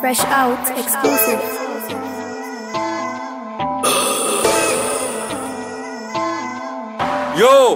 Fresh Out exclusive. Yo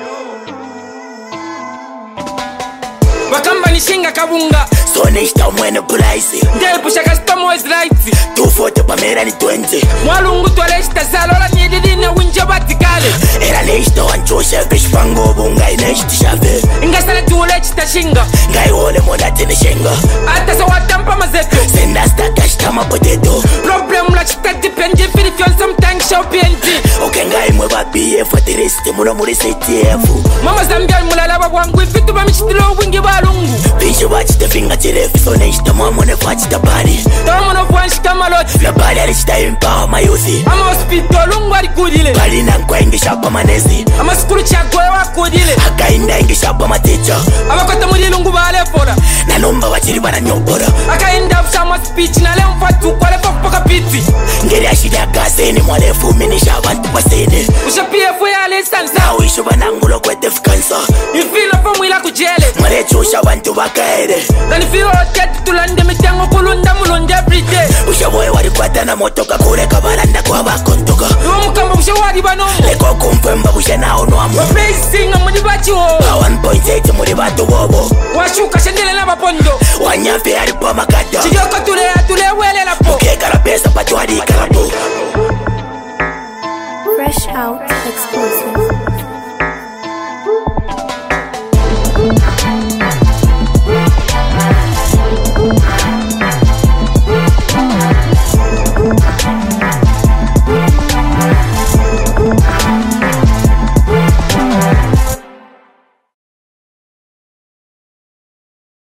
Wakamba nishinga kabunga So nishta mwene price Ndepusha customer is right 240 pamera ni 20 Mwalungu twaleshta salola nyedidina winja batikale Era nishta wanchosha kishpango bunga ineshti shave Ingasala tuulechita shinga Ngai wole monate nishenga Ata sa watampa mazeto Senda staka shtama potato Problem la chita depende Filifyon sometimes show PNG Okay ngai mweba BF atiriste muno muri CTF Mama Zambia mulalaba wangu Ifitu bamichitilo wingi balungu Bisho bachita finga chirefu So nishta mwamone fachita bari Tamono fwanshita maloti La bari alishita impower mayuthi Ama hospital lungu alikudile Bari na nkwa ingishapa manezi Ama skulu chakwe wakudile Akainda ingishapa maticha Ama kota muri lungu balefora Nanomba wachiri bana nyobora Akainda fshama speech na leo mfatu kwa lefa kupoka piti Ngeri ashida gaseni mwalefu minisha abantu pasene Usha PF ya lisansa Na uisho banangulo kwete fikansa Ifilo pa mwila kujele Mwalechusha abantu bakaere Na nifilo oteti tulande mitengo kulunda mulunde everyday Usha boye wari kwata na motoka kure kabaranda kwa bakontoka Uwa mukamba usha wari banomo Leko kumfemba usha nao nuamu Wapesinga mudi bachi ho 1.8 muri batu bobo Washuka shendele na mapondo Wanyafe alipa makata Chiyoko tule wele la po Mukeka la pesa patu harika